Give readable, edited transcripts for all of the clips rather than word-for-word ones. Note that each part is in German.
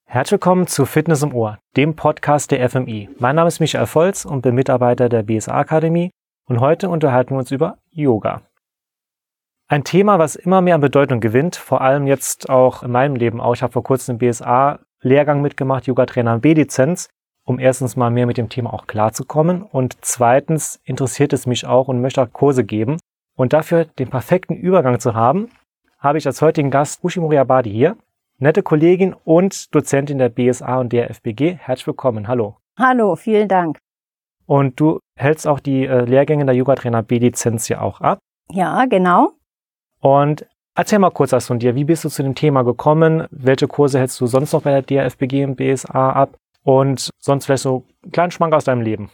Herzlich willkommen zu Fitness im Ohr, dem Podcast der FMI. Mein Name ist Michael Volz und bin Mitarbeiter der BSA-Akademie und heute unterhalten wir uns über Yoga. Ein Thema, was immer mehr an Bedeutung gewinnt, vor allem jetzt auch in meinem Leben auch. Ich habe vor kurzem einen BSA-Lehrgang mitgemacht, Yoga-Trainer B-Lizenz, um erstens mal mehr mit dem Thema auch klarzukommen und zweitens interessiert es mich auch und möchte auch Kurse geben. Und dafür den perfekten Übergang zu haben, habe ich als heutigen Gast Ushi Moriabadi hier. Nette Kollegin und Dozentin der BSA und der FBG. Herzlich willkommen. Hallo. Hallo, vielen Dank. Und du hältst auch die Lehrgänge der Yoga-Trainer B-Lizenz ja auch ab. Ja, genau. Und erzähl mal kurz was von dir. Wie bist du zu dem Thema gekommen? Welche Kurse hältst du sonst noch bei der DRFBG und BSA ab? Und sonst vielleicht so einen kleinen Schmank aus deinem Leben.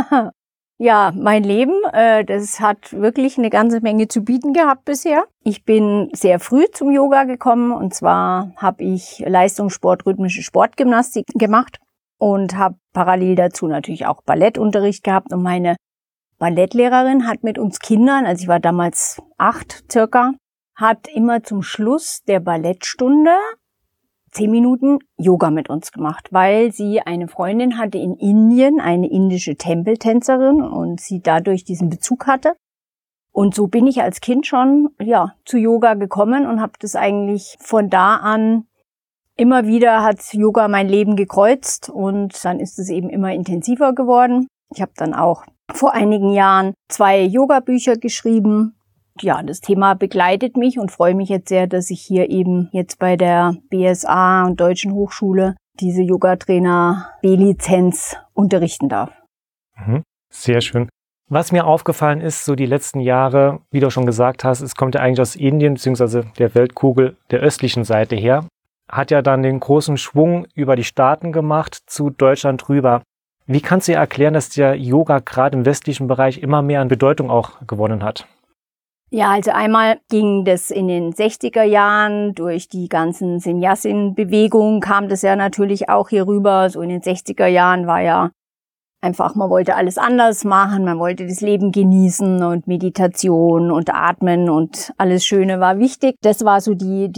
Ja, mein Leben, das hat wirklich eine ganze Menge zu bieten gehabt bisher. Ich bin sehr früh zum Yoga gekommen und zwar habe ich Leistungssport, rhythmische Sportgymnastik gemacht und habe parallel dazu natürlich auch Ballettunterricht gehabt und meine Ballettlehrerin hat mit uns Kindern, also ich war damals 8 circa, hat immer zum Schluss der Ballettstunde 10 Minuten Yoga mit uns gemacht, weil sie eine Freundin hatte in Indien, eine indische Tempeltänzerin und sie dadurch diesen Bezug hatte. Und so bin ich als Kind schon zu Yoga gekommen und habe das eigentlich von da an immer wieder hat Yoga mein Leben gekreuzt und dann ist es eben immer intensiver geworden. Ich habe dann auch vor einigen Jahren 2 Yoga-Bücher geschrieben. Ja, das Thema begleitet mich und freue mich jetzt sehr, dass ich hier eben jetzt bei der BSA und Deutschen Hochschule diese Yoga-Trainer B-Lizenz unterrichten darf. Sehr schön. Was mir aufgefallen ist, so die letzten Jahre, wie du schon gesagt hast, es kommt ja eigentlich aus Indien bzw. der Weltkugel der östlichen Seite her, hat ja dann den großen Schwung über die Staaten gemacht zu Deutschland rüber. Wie kannst du dir erklären, dass der Yoga gerade im westlichen Bereich immer mehr an Bedeutung auch gewonnen hat? Ja, also einmal ging das in den 60er Jahren durch die ganzen Sannyasin-Bewegungen kam das ja natürlich auch hier rüber. So in den 60er Jahren war ja einfach, man wollte alles anders machen, man wollte das Leben genießen und Meditation und Atmen und alles Schöne war wichtig. Das war so die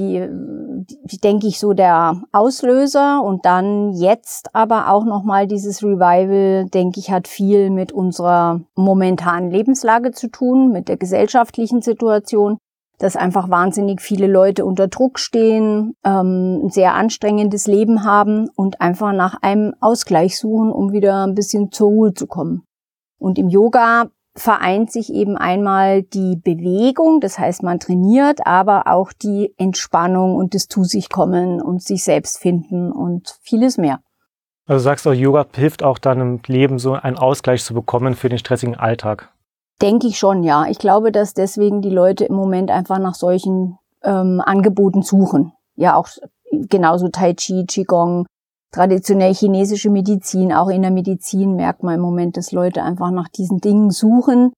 denke ich, so der Auslöser und dann jetzt aber auch nochmal dieses Revival, denke ich, hat viel mit unserer momentanen Lebenslage zu tun, mit der gesellschaftlichen Situation, dass einfach wahnsinnig viele Leute unter Druck stehen, ein sehr anstrengendes Leben haben und einfach nach einem Ausgleich suchen, um wieder ein bisschen zur Ruhe zu kommen. Und im Yoga vereint sich eben einmal die Bewegung, das heißt man trainiert, aber auch die Entspannung und das Zu-sich-Kommen und sich selbst finden und vieles mehr. Also sagst du, Yoga hilft auch dann im Leben so einen Ausgleich zu bekommen für den stressigen Alltag? Denke ich schon, ja. Ich glaube, dass deswegen die Leute im Moment einfach nach solchen Angeboten suchen. Ja, auch genauso Tai Chi, Qigong, traditionell chinesische Medizin. Auch in der Medizin merkt man im Moment, dass Leute einfach nach diesen Dingen suchen,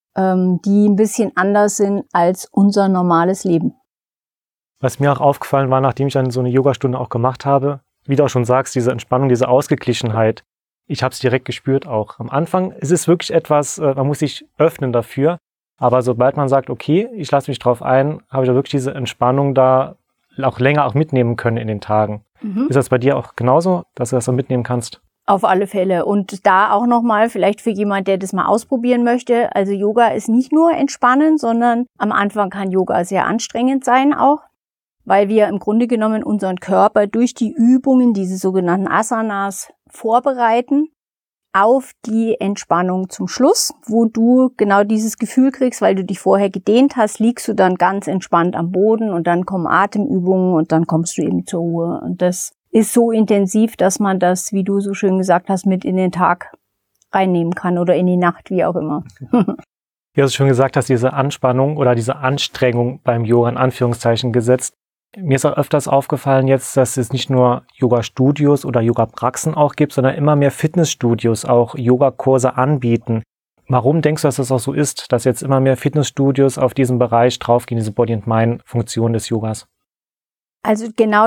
die ein bisschen anders sind als unser normales Leben. Was mir auch aufgefallen war, nachdem ich dann so eine Yogastunde auch gemacht habe, wie du auch schon sagst, diese Entspannung, diese Ausgeglichenheit, ich habe es direkt gespürt auch. Am Anfang ist es wirklich etwas, man muss sich öffnen dafür, aber sobald man sagt, okay, ich lasse mich drauf ein, habe ich da wirklich diese Entspannung da auch länger auch mitnehmen können in den Tagen. Ist das bei dir auch genauso, dass du das so mitnehmen kannst? Auf alle Fälle. Und da auch nochmal, vielleicht für jemand, der das mal ausprobieren möchte, also Yoga ist nicht nur entspannend, sondern am Anfang kann Yoga sehr anstrengend sein auch, weil wir im Grunde genommen unseren Körper durch die Übungen, diese sogenannten Asanas, vorbereiten auf die Entspannung zum Schluss, wo du genau dieses Gefühl kriegst, weil du dich vorher gedehnt hast, liegst du dann ganz entspannt am Boden und dann kommen Atemübungen und dann kommst du eben zur Ruhe. Und das ist so intensiv, dass man das, wie du so schön gesagt hast, mit in den Tag reinnehmen kann oder in die Nacht, wie auch immer. Wie du schon gesagt hast, diese Anspannung oder diese Anstrengung beim Yoga in Anführungszeichen gesetzt. Mir ist auch öfters aufgefallen jetzt, dass es nicht nur Yoga-Studios oder Yoga-Praxen auch gibt, sondern immer mehr Fitnessstudios auch Yogakurse anbieten. Warum denkst du, dass das auch so ist, dass jetzt immer mehr Fitnessstudios auf diesen Bereich draufgehen, diese Body-and-Mind-Funktion des Yogas? Also genau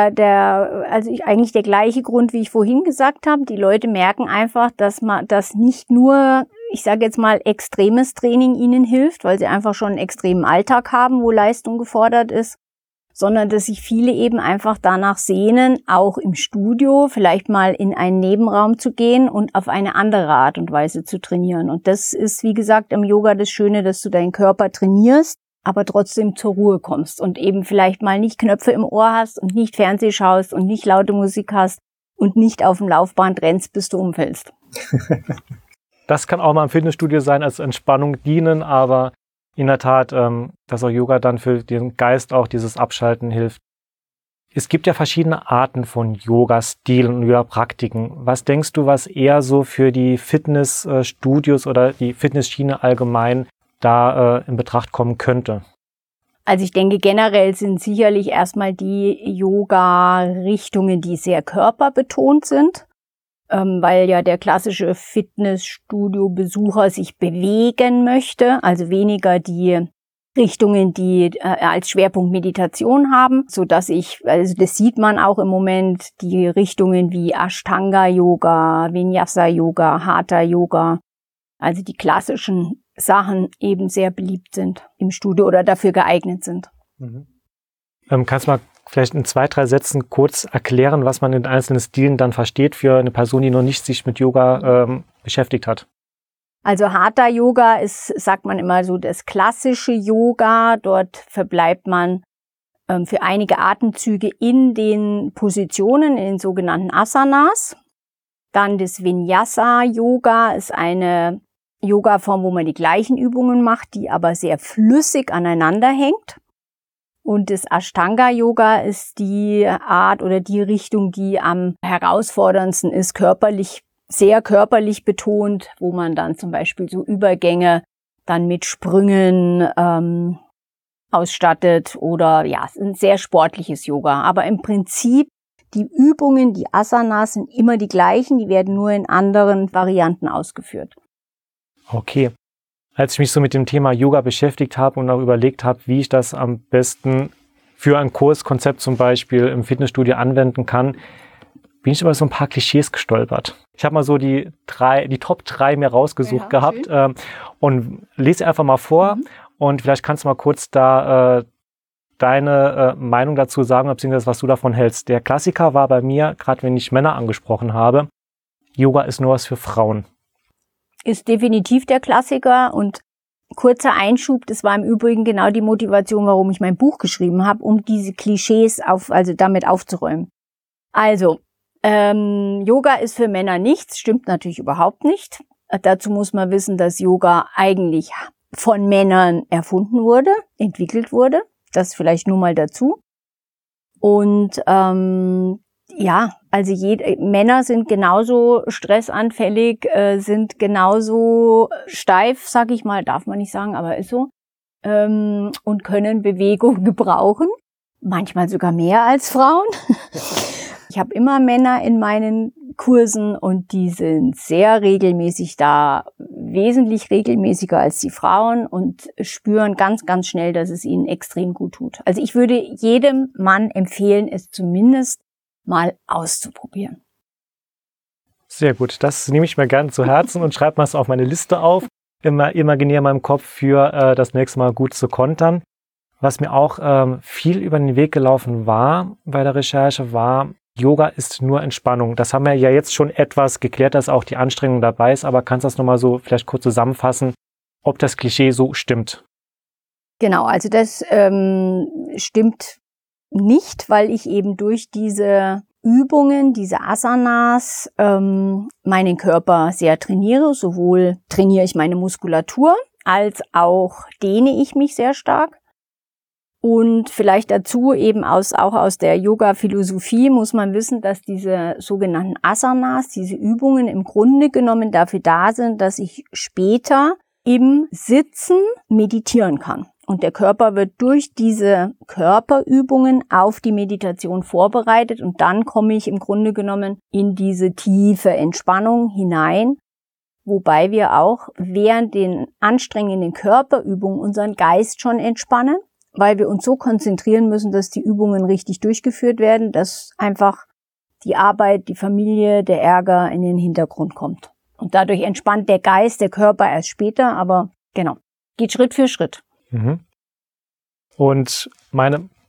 eigentlich der gleiche Grund, wie ich vorhin gesagt habe. Die Leute merken einfach, dass nicht nur, ich sage jetzt mal, extremes Training ihnen hilft, weil sie einfach schon einen extremen Alltag haben, wo Leistung gefordert ist, sondern dass sich viele eben einfach danach sehnen, auch im Studio vielleicht mal in einen Nebenraum zu gehen und auf eine andere Art und Weise zu trainieren. Und das ist, wie gesagt, im Yoga das Schöne, dass du deinen Körper trainierst, aber trotzdem zur Ruhe kommst und eben vielleicht mal nicht Knöpfe im Ohr hast und nicht Fernseh schaust und nicht laute Musik hast und nicht auf dem Laufband rennst, bis du umfällst. Das kann auch mal im Fitnessstudio sein, als Entspannung dienen, aber in der Tat, dass auch Yoga dann für den Geist auch dieses Abschalten hilft. Es gibt ja verschiedene Arten von Yoga-Stilen und Yoga-Praktiken. Was denkst du, was eher so für die Fitnessstudios oder die Fitnessschiene allgemein da in Betracht kommen könnte? Also ich denke, generell sind sicherlich erstmal die Yoga-Richtungen, die sehr körperbetont sind, weil ja der klassische Fitnessstudio-Besucher sich bewegen möchte, also weniger die Richtungen, die als Schwerpunkt Meditation haben, so dass also das sieht man auch im Moment, die Richtungen wie Ashtanga-Yoga, Vinyasa-Yoga, Hatha-Yoga, also die klassischen Sachen eben sehr beliebt sind im Studio oder dafür geeignet sind. Mhm. Kannst du mal vielleicht in 2, 3 Sätzen kurz erklären, was man in den einzelnen Stilen dann versteht für eine Person, die noch nicht sich mit Yoga beschäftigt hat? Also Hatha-Yoga ist, sagt man immer so, das klassische Yoga. Dort verbleibt man für einige Atemzüge in den Positionen, in den sogenannten Asanas. Dann das Vinyasa-Yoga ist eine Yoga-Form, wo man die gleichen Übungen macht, die aber sehr flüssig aneinander hängt. Und das Ashtanga-Yoga ist die Art oder die Richtung, die am herausforderndsten ist, sehr körperlich betont, wo man dann zum Beispiel so Übergänge dann mit Sprüngen ausstattet oder ja, es ist ein sehr sportliches Yoga. Aber im Prinzip die Übungen, die Asanas sind immer die gleichen, die werden nur in anderen Varianten ausgeführt. Okay. Als ich mich so mit dem Thema Yoga beschäftigt habe und auch überlegt habe, wie ich das am besten für ein Kurskonzept zum Beispiel im Fitnessstudio anwenden kann, bin ich über so ein paar Klischees gestolpert. Ich habe mal so die Top 3 mir rausgesucht gehabt und lese einfach mal vor und vielleicht kannst du mal kurz da deine Meinung dazu sagen, beziehungsweise was du davon hältst. Der Klassiker war bei mir, gerade wenn ich Männer angesprochen habe, Yoga ist nur was für Frauen. Ist definitiv der Klassiker und kurzer Einschub, das war im Übrigen genau die Motivation, warum ich mein Buch geschrieben habe, um diese Klischees damit aufzuräumen. Also, Yoga ist für Männer nichts, stimmt natürlich überhaupt nicht. Dazu muss man wissen, dass Yoga eigentlich von Männern erfunden wurde, entwickelt wurde. Das vielleicht nur mal dazu. Und also Männer sind genauso stressanfällig, sind genauso steif, sag ich mal, darf man nicht sagen, aber ist so, und können Bewegung gebrauchen, manchmal sogar mehr als Frauen. Ich habe immer Männer in meinen Kursen und die sind sehr regelmäßig da, wesentlich regelmäßiger als die Frauen und spüren ganz, ganz schnell, dass es ihnen extrem gut tut. Also ich würde jedem Mann empfehlen, es zumindest mal auszuprobieren. Sehr gut, das nehme ich mir gerne zu Herzen und schreibe mal es auf meine Liste auf. Imaginiere in meinem Kopf für das nächste Mal gut zu kontern. Was mir auch viel über den Weg gelaufen war bei der Recherche, war, Yoga ist nur Entspannung. Das haben wir ja jetzt schon etwas geklärt, dass auch die Anstrengung dabei ist, aber kannst du das nochmal so vielleicht kurz zusammenfassen, ob das Klischee so stimmt? Genau, also das stimmt nicht, weil ich eben durch diese Übungen, diese Asanas, meinen Körper sehr trainiere. Sowohl trainiere ich meine Muskulatur, als auch dehne ich mich sehr stark. Und vielleicht dazu eben auch aus der Yoga-Philosophie muss man wissen, dass diese sogenannten Asanas, diese Übungen im Grunde genommen dafür da sind, dass ich später im Sitzen meditieren kann. Und der Körper wird durch diese Körperübungen auf die Meditation vorbereitet und dann komme ich im Grunde genommen in diese tiefe Entspannung hinein, wobei wir auch während den anstrengenden Körperübungen unseren Geist schon entspannen, weil wir uns so konzentrieren müssen, dass die Übungen richtig durchgeführt werden, dass einfach die Arbeit, die Familie, der Ärger in den Hintergrund kommt. Und dadurch entspannt der Geist, der Körper erst später, aber genau, geht Schritt für Schritt. Und meine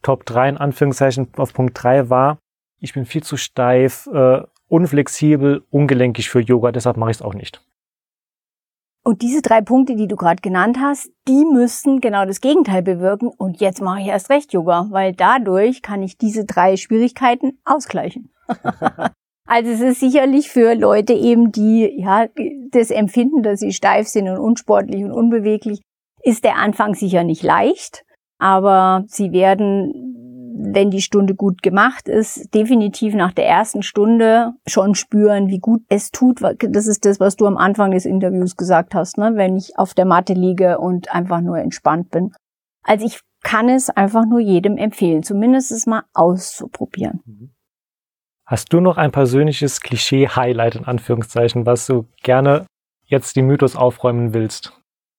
Top 3 in Anführungszeichen auf Punkt 3 war, ich bin viel zu steif, unflexibel, ungelenkig für Yoga, deshalb mache ich es auch nicht. Und diese 3 Punkte, die du gerade genannt hast, die müssten genau das Gegenteil bewirken. Und jetzt mache ich erst recht Yoga, weil dadurch kann ich diese 3 Schwierigkeiten ausgleichen. Also es ist sicherlich für Leute eben, die das empfinden, dass sie steif sind und unsportlich und unbeweglich, ist der Anfang sicher nicht leicht. Aber sie werden, wenn die Stunde gut gemacht ist, definitiv nach der ersten Stunde schon spüren, wie gut es tut. Das ist das, was du am Anfang des Interviews gesagt hast, ne? Wenn ich auf der Matte liege und einfach nur entspannt bin. Also ich kann es einfach nur jedem empfehlen, zumindest es mal auszuprobieren. Hast du noch ein persönliches Klischee-Highlight in Anführungszeichen, was du gerne jetzt den Mythos aufräumen willst?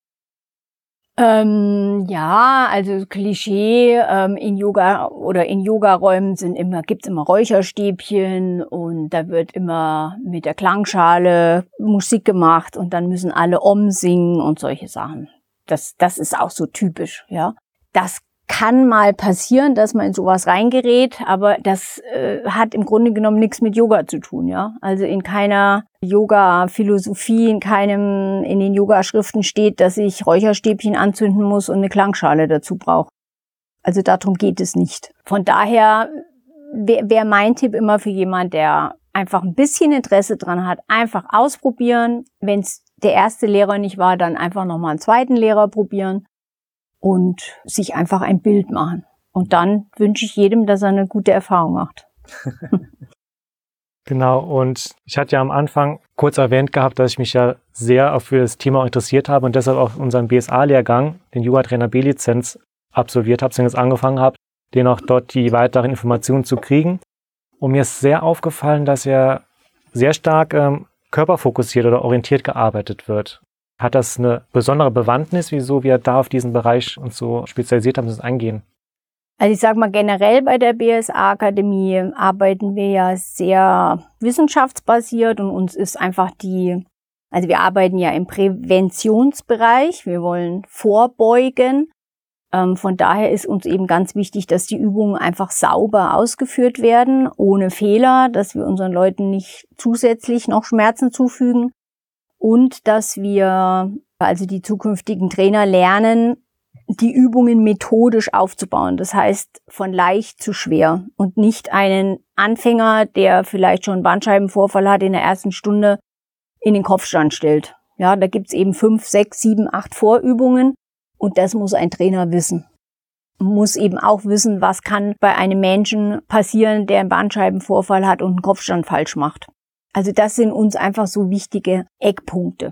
Also Klischee, in Yoga oder in Yogaräumen gibt's immer Räucherstäbchen und da wird immer mit der Klangschale Musik gemacht und dann müssen alle Om singen und solche Sachen. Das ist auch so typisch, ja. Das kann mal passieren, dass man in sowas reingerät, aber das hat im Grunde genommen nichts mit Yoga zu tun, ja. Also in keiner Yoga-Philosophie, in den Yogaschriften steht, dass ich Räucherstäbchen anzünden muss und eine Klangschale dazu brauche. Also darum geht es nicht. Von daher wäre mein Tipp immer für jemand, der einfach ein bisschen Interesse dran hat, einfach ausprobieren. Wenn es der erste Lehrer nicht war, dann einfach nochmal einen zweiten Lehrer probieren. Und sich einfach ein Bild machen. Und dann wünsche ich jedem, dass er eine gute Erfahrung macht. Genau, und ich hatte ja am Anfang kurz erwähnt gehabt, dass ich mich ja sehr für das Thema interessiert habe und deshalb auch unseren BSA-Lehrgang, den Yoga-Trainer B-Lizenz, absolviert habe, jetzt angefangen habe, den auch dort die weiteren Informationen zu kriegen. Und mir ist sehr aufgefallen, dass ja sehr stark körperfokussiert oder orientiert gearbeitet wird. Hat das eine besondere Bewandtnis, wieso wir da auf diesen Bereich uns so spezialisiert haben, das eingehen? Also ich sage mal, generell bei der BSA-Akademie arbeiten wir ja sehr wissenschaftsbasiert und uns ist einfach wir arbeiten ja im Präventionsbereich, wir wollen vorbeugen. Von daher ist uns eben ganz wichtig, dass die Übungen einfach sauber ausgeführt werden, ohne Fehler, dass wir unseren Leuten nicht zusätzlich noch Schmerzen zufügen. Und dass wir, also die zukünftigen Trainer, lernen, die Übungen methodisch aufzubauen. Das heißt, von leicht zu schwer und nicht einen Anfänger, der vielleicht schon einen Bandscheibenvorfall hat, in der ersten Stunde in den Kopfstand stellt. Ja, da gibt's eben 5, 6, 7, 8 Vorübungen und das muss ein Trainer wissen. Man muss eben auch wissen, was kann bei einem Menschen passieren, der einen Bandscheibenvorfall hat und einen Kopfstand falsch macht. Also das sind uns einfach so wichtige Eckpunkte.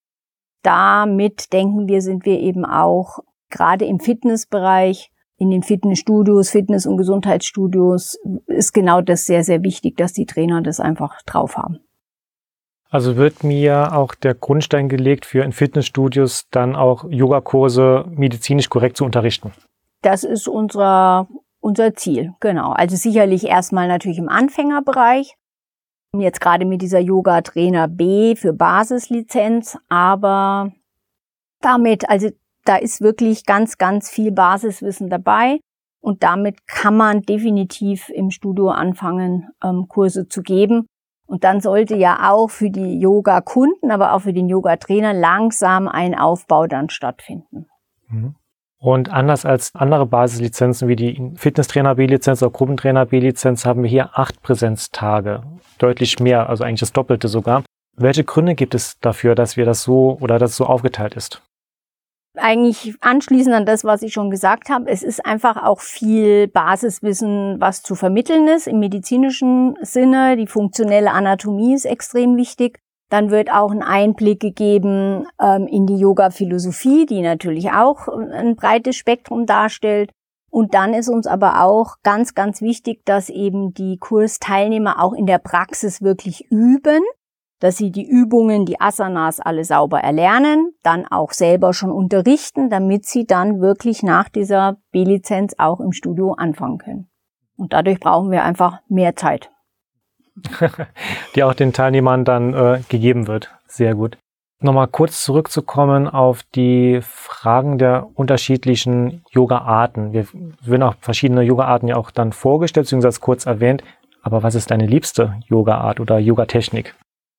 Damit, denken wir, sind wir eben auch gerade im Fitnessbereich, in den Fitnessstudios, Fitness- und Gesundheitsstudios, ist genau das sehr, sehr wichtig, dass die Trainer das einfach drauf haben. Also wird mir auch der Grundstein gelegt, für in Fitnessstudios dann auch Yogakurse medizinisch korrekt zu unterrichten? Das ist unser Ziel, genau. Also sicherlich erstmal natürlich im Anfängerbereich. Jetzt gerade mit dieser Yoga-Trainer B für Basislizenz, aber damit, also da ist wirklich ganz, ganz viel Basiswissen dabei und damit kann man definitiv im Studio anfangen, Kurse zu geben. Und dann sollte ja auch für die Yoga-Kunden, aber auch für den Yoga-Trainer langsam ein Aufbau dann stattfinden. Und anders als andere Basislizenzen wie die Fitnesstrainer B-Lizenz oder Gruppentrainer B-Lizenz haben wir hier 8 Präsenztage. Deutlich mehr, also eigentlich das Doppelte sogar. Welche Gründe gibt es dafür, dass wir das so aufgeteilt ist? Eigentlich anschließend an das, was ich schon gesagt habe, es ist einfach auch viel Basiswissen, was zu vermitteln ist im medizinischen Sinne. Die funktionelle Anatomie ist extrem wichtig. Dann wird auch ein Einblick gegeben in die Yoga-Philosophie, die natürlich auch ein breites Spektrum darstellt. Und dann ist uns aber auch ganz, ganz wichtig, dass eben die Kursteilnehmer auch in der Praxis wirklich üben, dass sie die Übungen, die Asanas alle sauber erlernen, dann auch selber schon unterrichten, damit sie dann wirklich nach dieser B-Lizenz auch im Studio anfangen können. Und dadurch brauchen wir einfach mehr Zeit. Die auch den Teilnehmern dann gegeben wird. Sehr gut. Nochmal kurz zurückzukommen auf die Fragen der unterschiedlichen Yoga-Arten. Wir werden auch verschiedene Yoga-Arten ja auch dann vorgestellt, beziehungsweise kurz erwähnt. Aber was ist deine liebste Yoga-Art oder Yoga-Technik?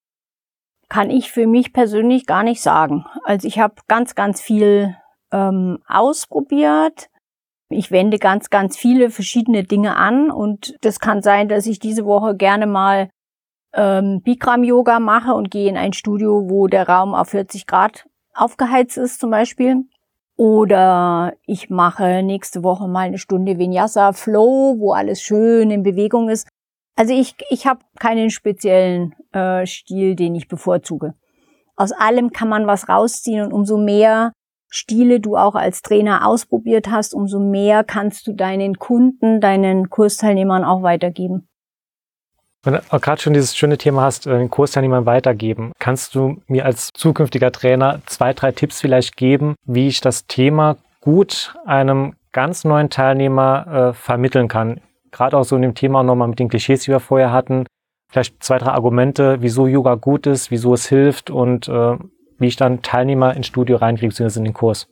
Kann ich für mich persönlich gar nicht sagen. Also ich habe ganz, ganz viel ausprobiert. Ich wende ganz, ganz viele verschiedene Dinge an. Und das kann sein, dass ich diese Woche gerne mal Bikram-Yoga mache und gehe in ein Studio, wo der Raum auf 40 Grad aufgeheizt ist zum Beispiel. Oder ich mache nächste Woche mal eine Stunde Vinyasa Flow, wo alles schön in Bewegung ist. Also ich habe keinen speziellen Stil, den ich bevorzuge. Aus allem kann man was rausziehen und umso mehr Stile du auch als Trainer ausprobiert hast, umso mehr kannst du deinen Kunden, deinen Kursteilnehmern auch weitergeben. Wenn du gerade schon dieses schöne Thema hast, den Kursteilnehmern weitergeben, kannst du mir als zukünftiger Trainer 2, 3 Tipps vielleicht geben, wie ich das Thema gut einem ganz neuen Teilnehmer vermitteln kann? Gerade auch so in dem Thema nochmal mit den Klischees, die wir vorher hatten. Vielleicht 2, 3 Argumente, wieso Yoga gut ist, wieso es hilft und wie ich dann Teilnehmer ins Studio reinkriege, beziehungsweise in den Kurs.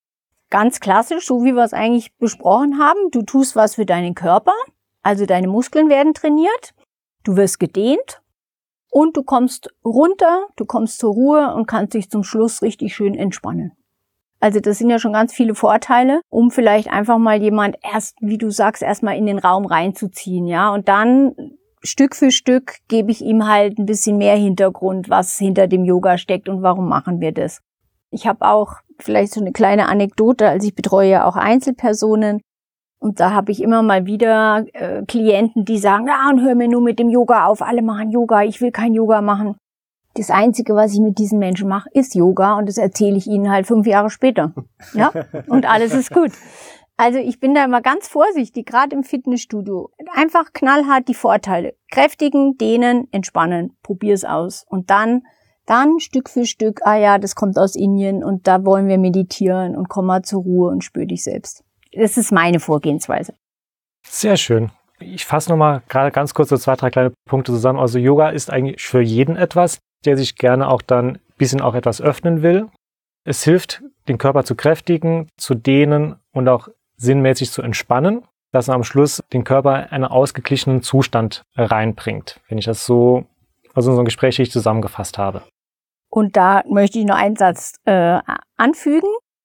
Ganz klassisch, so wie wir es eigentlich besprochen haben. Du tust was für deinen Körper, also deine Muskeln werden trainiert. Du wirst gedehnt und du kommst runter, du kommst zur Ruhe und kannst dich zum Schluss richtig schön entspannen. Also das sind ja schon ganz viele Vorteile, um vielleicht einfach mal jemand erst, wie du sagst, erstmal in den Raum reinzuziehen, ja. Und dann Stück für Stück gebe ich ihm halt ein bisschen mehr Hintergrund, was hinter dem Yoga steckt und warum machen wir das. Ich habe auch vielleicht so eine kleine Anekdote, also ich betreue ja auch Einzelpersonen. Und da habe ich immer mal wieder Klienten, die sagen, ja, und hör mir nur mit dem Yoga auf, alle machen Yoga, ich will kein Yoga machen. Das Einzige, was ich mit diesen Menschen mache, ist Yoga und das erzähle ich ihnen halt 5 Jahre später. Ja, und alles ist gut. Also ich bin da immer ganz vorsichtig, gerade im Fitnessstudio. Einfach knallhart die Vorteile. Kräftigen, dehnen, entspannen, probier's aus. Und dann Stück für Stück, das kommt aus Indien und da wollen wir meditieren und komm mal zur Ruhe und spür dich selbst. Das ist meine Vorgehensweise. Sehr schön. Ich fasse nochmal gerade ganz kurz so 2, 3 kleine Punkte zusammen. Also Yoga ist eigentlich für jeden etwas, der sich gerne auch dann ein bisschen auch etwas öffnen will. Es hilft, den Körper zu kräftigen, zu dehnen und auch sinnmäßig zu entspannen, dass man am Schluss den Körper in einen ausgeglichenen Zustand reinbringt, wenn ich das so aus unserem Gespräch richtig zusammengefasst habe. Und da möchte ich noch einen Satz anfügen.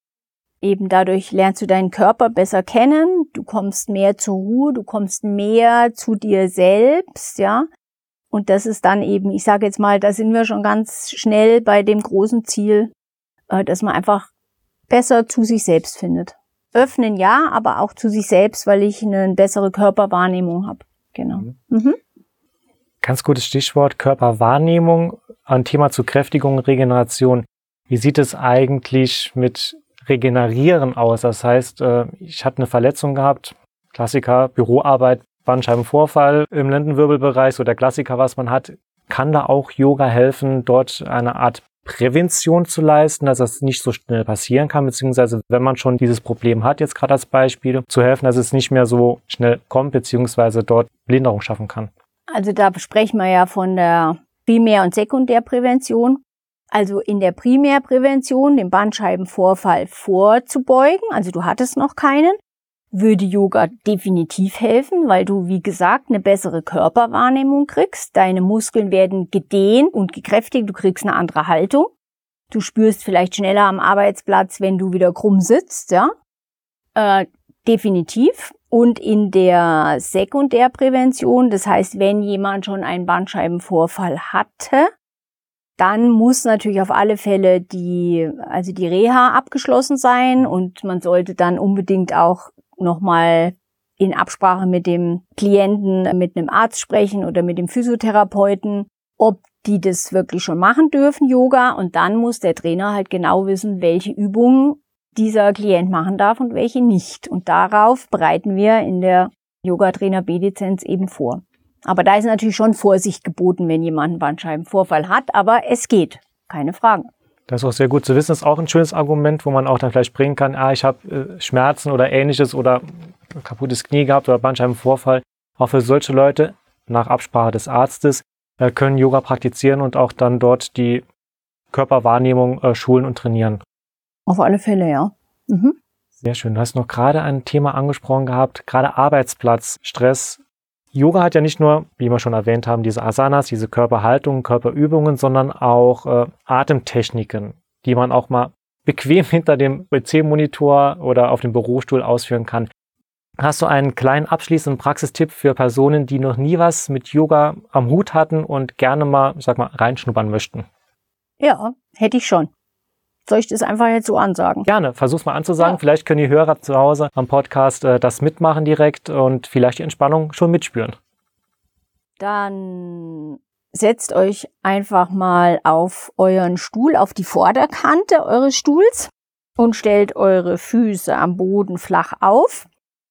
Eben dadurch lernst du deinen Körper besser kennen, du kommst mehr zur Ruhe, du kommst mehr zu dir selbst, ja. Und das ist dann eben, ich sage jetzt mal, da sind wir schon ganz schnell bei dem großen Ziel, dass man einfach besser zu sich selbst findet. Öffnen ja, aber auch zu sich selbst, weil ich eine bessere Körperwahrnehmung habe. Genau. Mhm. Ganz gutes Stichwort, Körperwahrnehmung, ein Thema zur Kräftigung und Regeneration. Wie sieht es eigentlich mit Regenerieren aus? Das heißt, ich hatte eine Verletzung gehabt, Klassiker, Büroarbeit, Bandscheibenvorfall im Lendenwirbelbereich, so der Klassiker, was man hat. Kann da auch Yoga helfen, dort eine Art Prävention zu leisten, dass das nicht so schnell passieren kann, beziehungsweise wenn man schon dieses Problem hat, jetzt gerade als Beispiel, zu helfen, dass es nicht mehr so schnell kommt, beziehungsweise dort Linderung schaffen kann? Also da sprechen wir ja von der Primär- und Sekundärprävention. Also in der Primärprävention, den Bandscheibenvorfall vorzubeugen, also du hattest noch keinen, würde Yoga definitiv helfen, weil du, wie gesagt, eine bessere Körperwahrnehmung kriegst. Deine Muskeln werden gedehnt und gekräftigt, du kriegst eine andere Haltung. Du spürst vielleicht schneller am Arbeitsplatz, wenn du wieder krumm sitzt, ja. Definitiv. Und in der Sekundärprävention, das heißt, wenn jemand schon einen Bandscheibenvorfall hatte, dann muss natürlich auf alle Fälle die Reha abgeschlossen sein und man sollte dann unbedingt auch nochmal in Absprache mit dem Klienten, mit einem Arzt sprechen oder mit dem Physiotherapeuten, ob die das wirklich schon machen dürfen, Yoga. Und dann muss der Trainer halt genau wissen, welche Übungen dieser Klient machen darf und welche nicht. Und darauf bereiten wir in der Yoga-Trainer B-Lizenz eben vor. Aber da ist natürlich schon Vorsicht geboten, wenn jemand einen Bandscheibenvorfall hat, aber es geht, keine Frage. Das ist auch sehr gut zu wissen. Das ist auch ein schönes Argument, wo man auch dann vielleicht bringen kann, ich habe Schmerzen oder Ähnliches oder ein kaputtes Knie gehabt oder Bandscheibenvorfall. Auch für solche Leute, nach Absprache des Arztes, können Yoga praktizieren und auch dann dort die Körperwahrnehmung schulen und trainieren. Auf alle Fälle, ja. Sehr schön. Du hast noch gerade ein Thema angesprochen gehabt, gerade Arbeitsplatz, Stress. Yoga hat ja nicht nur, wie wir schon erwähnt haben, diese Asanas, diese Körperhaltung, Körperübungen, sondern auch Atemtechniken, die man auch mal bequem hinter dem PC-Monitor oder auf dem Bürostuhl ausführen kann. Hast du einen kleinen abschließenden Praxistipp für Personen, die noch nie was mit Yoga am Hut hatten und gerne mal, reinschnuppern möchten? Ja, hätte ich schon. Soll ich das einfach jetzt so ansagen? Gerne, versuch's mal anzusagen. Ja. Vielleicht können die Hörer zu Hause am Podcast das mitmachen direkt und vielleicht die Entspannung schon mitspüren. Dann setzt euch einfach mal auf euren Stuhl, auf die Vorderkante eures Stuhls und stellt eure Füße am Boden flach auf.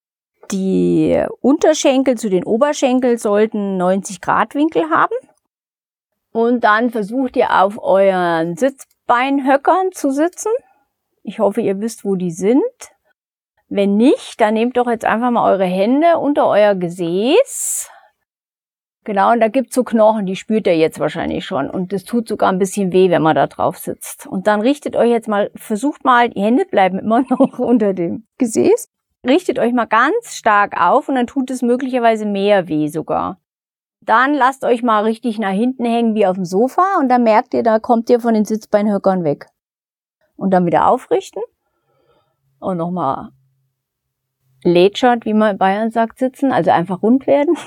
Die Unterschenkel zu den Oberschenkeln sollten 90-Grad-Winkel haben. Und dann versucht ihr auf euren Sitzbeinhöckern zu sitzen. Ich hoffe, ihr wisst, wo die sind. Wenn nicht, dann nehmt doch jetzt einfach mal eure Hände unter euer Gesäß. Genau, und da gibt's so Knochen, die spürt ihr jetzt wahrscheinlich schon. Und das tut sogar ein bisschen weh, wenn man da drauf sitzt. Und dann richtet euch jetzt mal, versucht mal, die Hände bleiben immer noch unter dem Gesäß. Richtet euch mal ganz stark auf und dann tut es möglicherweise mehr weh sogar. Dann lasst euch mal richtig nach hinten hängen wie auf dem Sofa und dann merkt ihr, da kommt ihr von den Sitzbeinhöckern weg. Und dann wieder aufrichten und nochmal lätschert, wie man in Bayern sagt, sitzen, also einfach rund werden.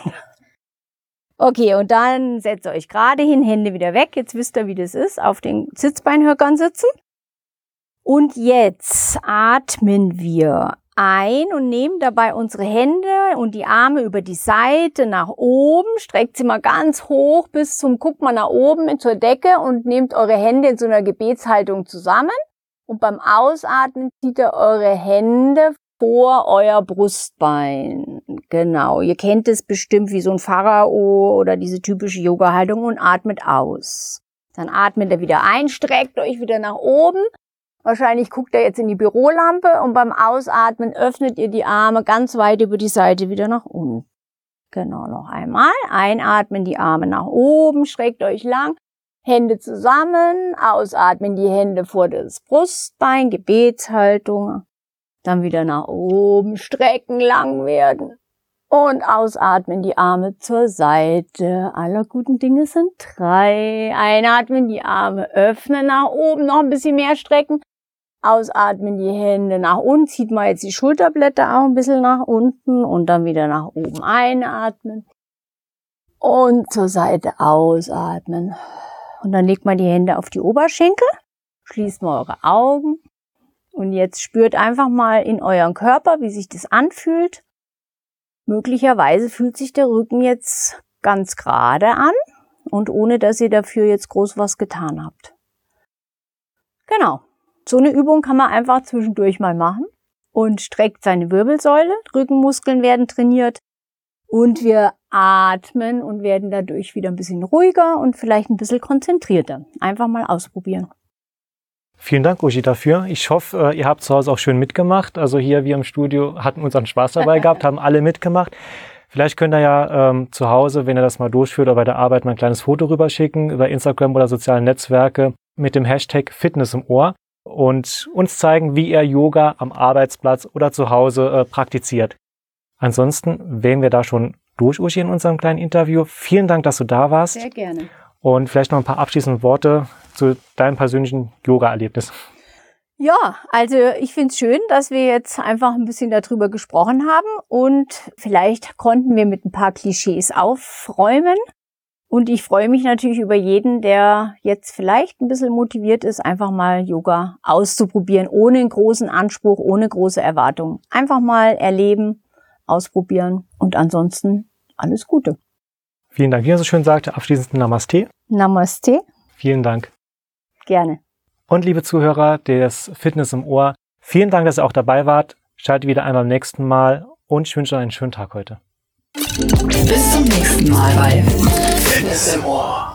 Okay, und dann setzt euch gerade hin, Hände wieder weg. Jetzt wisst ihr, wie das ist, auf den Sitzbeinhöckern sitzen. Und jetzt atmen wir ein und nehmen dabei unsere Hände und die Arme über die Seite nach oben, streckt sie mal ganz hoch bis zum, guckt mal nach oben zur Decke und nehmt eure Hände in so einer Gebetshaltung zusammen und beim Ausatmen zieht ihr eure Hände vor euer Brustbein. Genau, ihr kennt es bestimmt wie so ein Pharao oder diese typische Yoga-Haltung und atmet aus. Dann atmet ihr wieder ein, streckt euch wieder nach oben. Wahrscheinlich guckt ihr jetzt in die Bürolampe und beim Ausatmen öffnet ihr die Arme ganz weit über die Seite wieder nach unten. Genau, noch einmal. Einatmen, die Arme nach oben, streckt euch lang, Hände zusammen, ausatmen, die Hände vor das Brustbein, Gebetshaltung. Dann wieder nach oben, strecken, lang werden. Und ausatmen, die Arme zur Seite. Aller guten Dinge sind 3. Einatmen, die Arme öffnen, nach oben, noch ein bisschen mehr strecken. Ausatmen, die Hände nach unten, zieht mal jetzt die Schulterblätter auch ein bisschen nach unten und dann wieder nach oben einatmen. Und zur Seite ausatmen. Und dann legt mal die Hände auf die Oberschenkel, schließt mal eure Augen. Und jetzt spürt einfach mal in euren Körper, wie sich das anfühlt. Möglicherweise fühlt sich der Rücken jetzt ganz gerade an und ohne, dass ihr dafür jetzt groß was getan habt. Genau. So eine Übung kann man einfach zwischendurch mal machen und streckt seine Wirbelsäule. Rückenmuskeln werden trainiert und wir atmen und werden dadurch wieder ein bisschen ruhiger und vielleicht ein bisschen konzentrierter. Einfach mal ausprobieren. Vielen Dank, Uschi, dafür. Ich hoffe, ihr habt zu Hause auch schön mitgemacht. Also hier, wir im Studio, hatten unseren Spaß dabei gehabt, haben alle mitgemacht. Vielleicht könnt ihr ja zu Hause, wenn ihr das mal durchführt oder bei der Arbeit mal ein kleines Foto rüberschicken über Instagram oder soziale Netzwerke mit dem Hashtag Fitness im Ohr und uns zeigen, wie ihr Yoga am Arbeitsplatz oder zu Hause praktiziert. Ansonsten wären wir da schon durch, Uschi, in unserem kleinen Interview. Vielen Dank, dass du da warst. Sehr gerne. Und vielleicht noch ein paar abschließende Worte zu deinem persönlichen Yoga-Erlebnis. Ja, also ich finde es schön, dass wir jetzt einfach ein bisschen darüber gesprochen haben und vielleicht konnten wir mit ein paar Klischees aufräumen. Und ich freue mich natürlich über jeden, der jetzt vielleicht ein bisschen motiviert ist, einfach mal Yoga auszuprobieren, ohne einen großen Anspruch, ohne große Erwartungen. Einfach mal erleben, ausprobieren und ansonsten alles Gute. Vielen Dank. Wie er so schön sagte, abschließend Namaste. Namaste. Vielen Dank. Gerne. Und liebe Zuhörer des Fitness im Ohr, vielen Dank, dass ihr auch dabei wart. Schaltet wieder ein beim nächsten Mal und ich wünsche euch einen schönen Tag heute. Bis zum nächsten Mal bei Fitness im Ohr.